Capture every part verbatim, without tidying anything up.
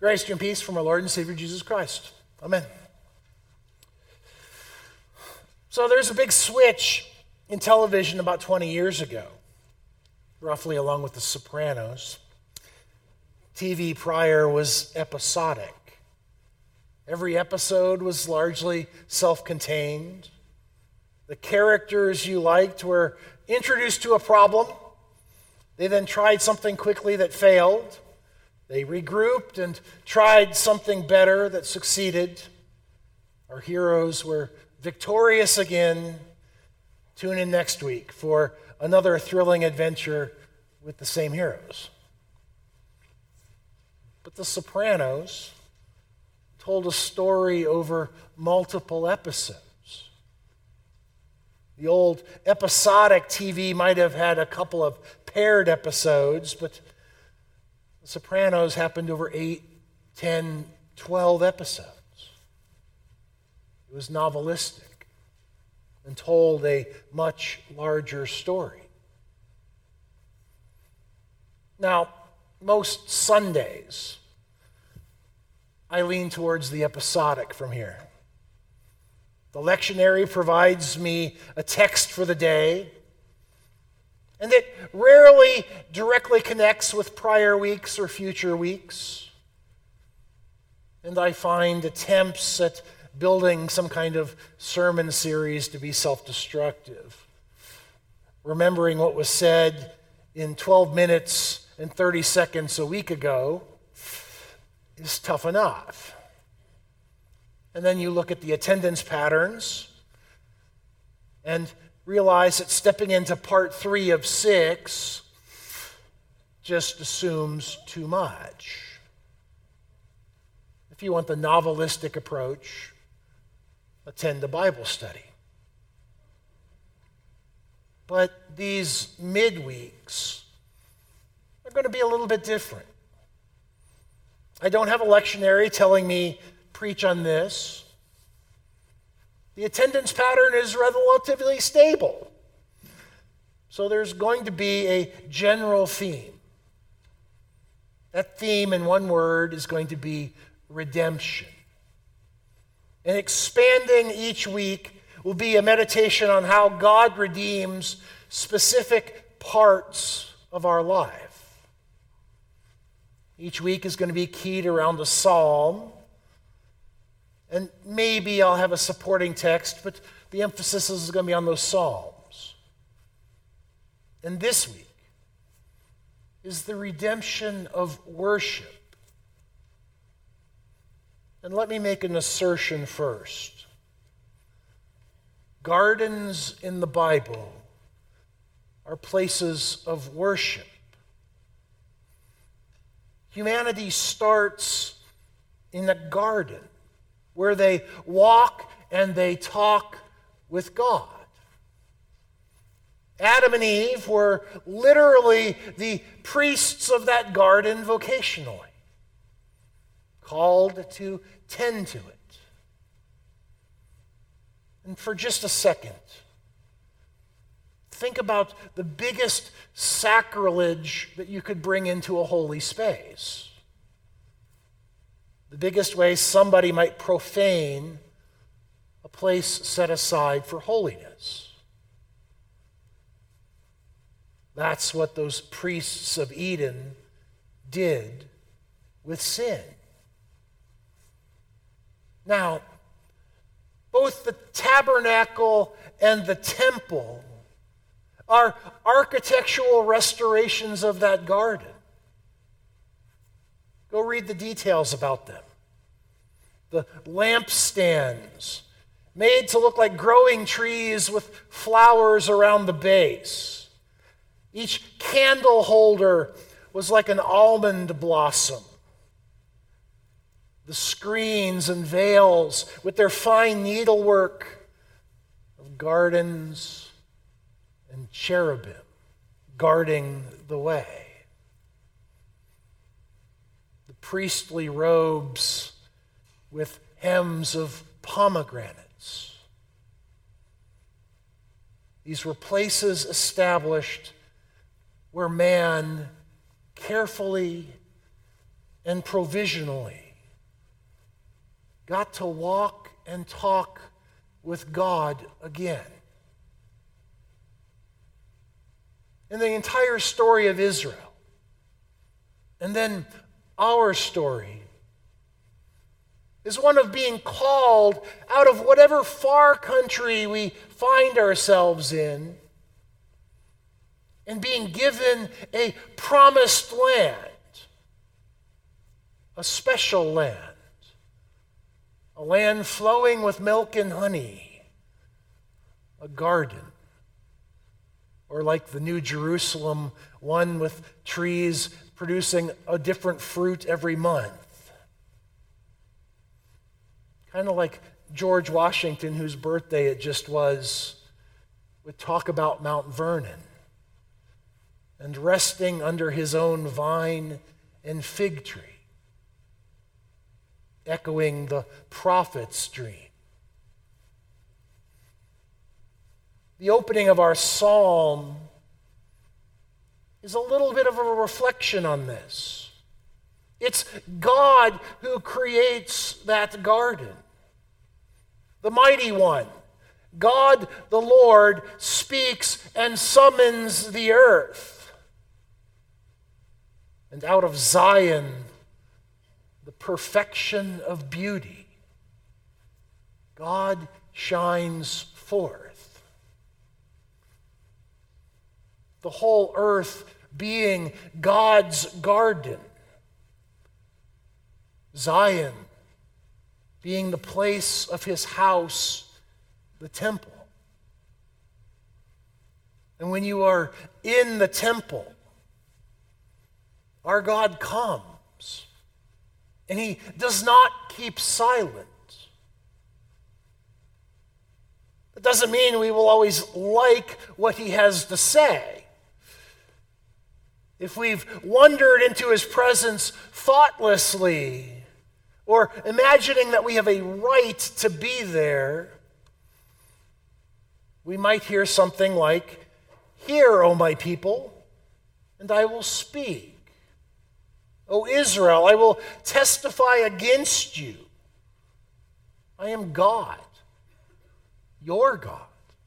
Grace and peace from our Lord and Savior Jesus Christ. Amen. So there's a big switch in television about twenty years ago, roughly along with The Sopranos. T V prior was episodic. Every episode was largely self-contained. The characters you liked were introduced to a problem. They then tried something quickly that failed. They regrouped and tried something better that succeeded. Our heroes were victorious again. Tune in next week for another thrilling adventure with the same heroes. But The Sopranos told a story over multiple episodes. The old episodic T V might have had a couple of paired episodes, but The Sopranos happened over eight, ten, twelve episodes. It was novelistic and told a much larger story. Now, most Sundays, I lean towards the episodic from here. The lectionary provides me a text for the day, and it rarely directly connects with prior weeks or future weeks. And I find attempts at building some kind of sermon series to be self-destructive. Remembering what was said in twelve minutes and thirty seconds a week ago is tough enough. And then you look at the attendance patterns and realize that stepping into part three of six just assumes too much. If you want the novelistic approach, attend a Bible study. But these midweeks are going to be a little bit different. I don't have a lectionary telling me, preach on this. The attendance pattern is relatively stable. So there's going to be a general theme. That theme, in one word, is going to be redemption. And expanding each week will be a meditation on how God redeems specific parts of our life. Each week is going to be keyed around a psalm. And maybe I'll have a supporting text, but the emphasis is going to be on those psalms. And this week is the redemption of worship. And let me make an assertion first. Gardens in the Bible are places of worship. Humanity starts in a garden where they walk and they talk with God. Adam and Eve were literally the priests of that garden vocationally, called to tend to it. And for just a second, think about the biggest sacrilege that you could bring into a holy space. The biggest way somebody might profane a place set aside for holiness. That's what those priests of Eden did with sin. Now, both the tabernacle and the temple are architectural restorations of that garden. Go read the details about them. The lampstands, made to look like growing trees with flowers around the base. Each candle holder was like an almond blossom. The screens and veils with their fine needlework of gardens and cherubim guarding the way. The priestly robes with hems of pomegranates. These were places established where man carefully and provisionally got to walk and talk with God again. And the entire story of Israel, and then our story, is one of being called out of whatever far country we find ourselves in and being given a promised land, a special land, a land flowing with milk and honey, a garden, or like the New Jerusalem, one with trees producing a different fruit every month. Kind of like George Washington, whose birthday it just was, would talk about Mount Vernon and resting under his own vine and fig tree, echoing the prophet's dream. The opening of our psalm is a little bit of a reflection on this. It's God who creates that garden. The mighty one, God the Lord, speaks and summons the earth. And out of Zion, the perfection of beauty, God shines forth. The whole earth being God's garden. Zion being the place of his house, the temple. And when you are in the temple, our God comes, and he does not keep silent. It doesn't mean we will always like what he has to say. If we've wandered into his presence thoughtlessly, or imagining that we have a right to be there, we might hear something like, "Hear, O my people, and I will speak. O Israel, I will testify against you. I am God, your God."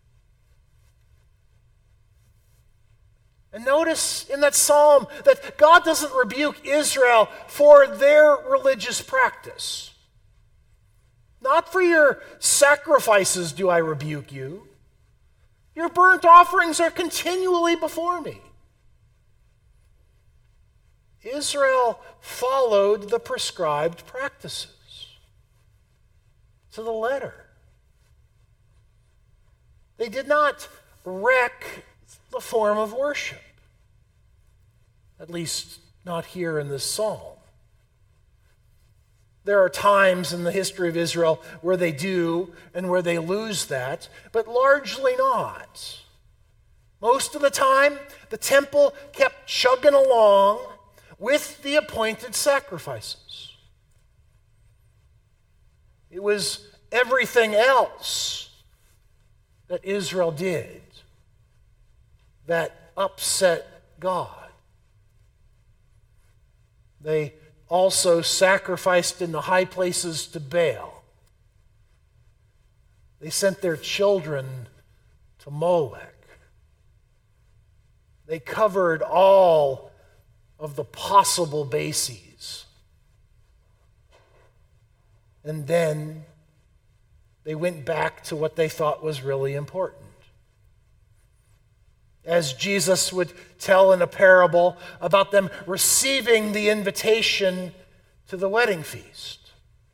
And notice in that psalm that God doesn't rebuke Israel for their religious practice. Not for your sacrifices do I rebuke you. Your burnt offerings are continually before me. Israel followed the prescribed practices to the letter. They did not wreck the form of worship, at least not here in this psalm. There are times in the history of Israel where they do and where they lose that, but largely not. Most of the time, the temple kept chugging along with the appointed sacrifices. It was everything else that Israel did that upset God. They also sacrificed in the high places to Baal. They sent their children to Molech. They covered all of the possible bases. And then they went back to what they thought was really important. As Jesus would tell in a parable about them receiving the invitation to the wedding feast.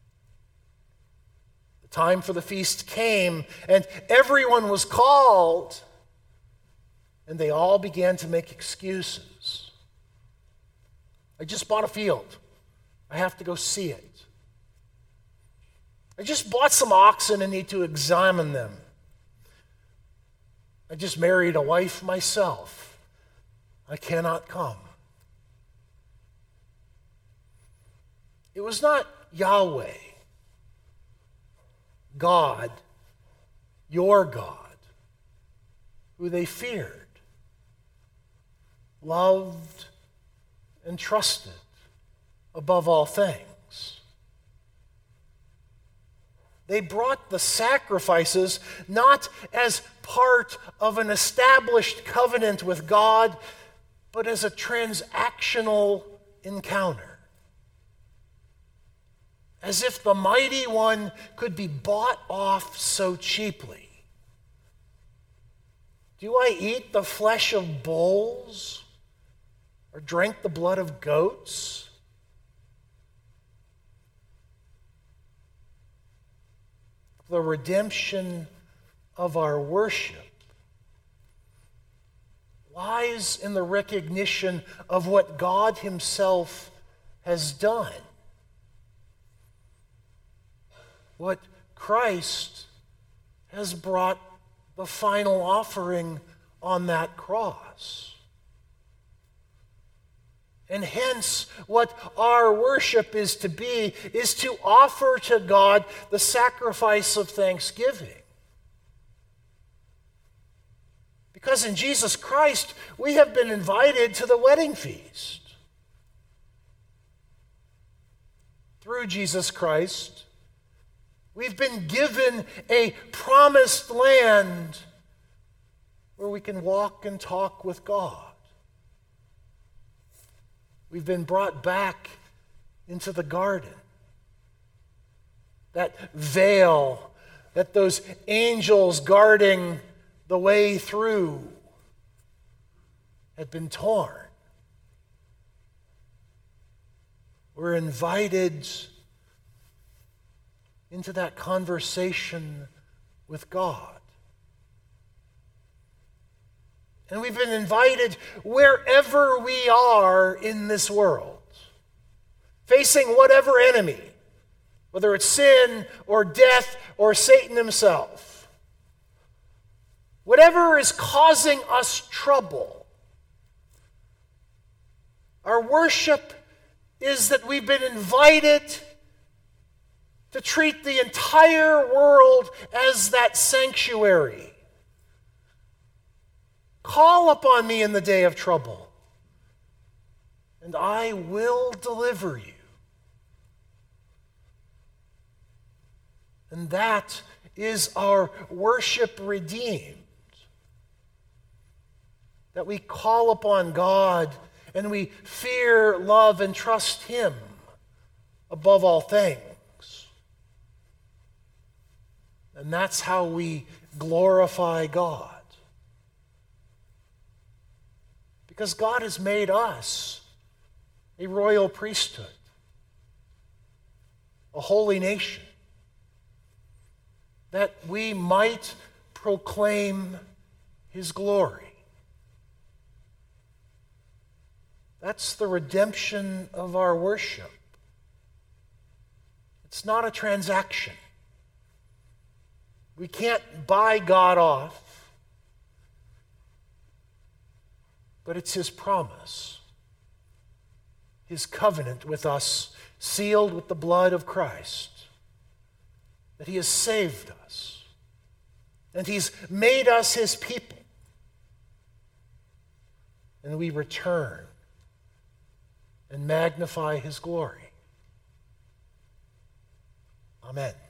The time for the feast came, and everyone was called, and they all began to make excuses. I just bought a field. I have to go see it. I just bought some oxen and need to examine them. I just married a wife myself. I cannot come. It was not Yahweh, God, your God, who they feared, loved, and trusted. above all things. They brought the sacrifices not as part of an established covenant with God, but as a transactional encounter. As if the mighty one could be bought off so cheaply. Do I eat the flesh of bulls or drink the blood of goats? The redemption of our worship lies in the recognition of what God Himself has done. What Christ has brought the final offering on that cross. And hence, what our worship is to be is to offer to God the sacrifice of thanksgiving. Because in Jesus Christ, we have been invited to the wedding feast. Through Jesus Christ, we've been given a promised land where we can walk and talk with God. We've been brought back into the garden. That veil that those angels guarding the way through had been torn. We're invited into that conversation with God. And we've been invited wherever we are in this world, facing whatever enemy, whether it's sin or death or Satan himself. Whatever is causing us trouble, our worship is that we've been invited to treat the entire world as that sanctuary. Call upon me in the day of trouble, and I will deliver you. And that is our worship redeemed. That we call upon God and we fear, love, and trust Him above all things. And that's how we glorify God. Because God has made us a royal priesthood, a holy nation, that we might proclaim His glory. That's the redemption of our worship. It's not a transaction. We can't buy God off. But it's His promise, His covenant with us, sealed with the blood of Christ, that He has saved us, and He's made us His people. And we return and magnify His glory. Amen.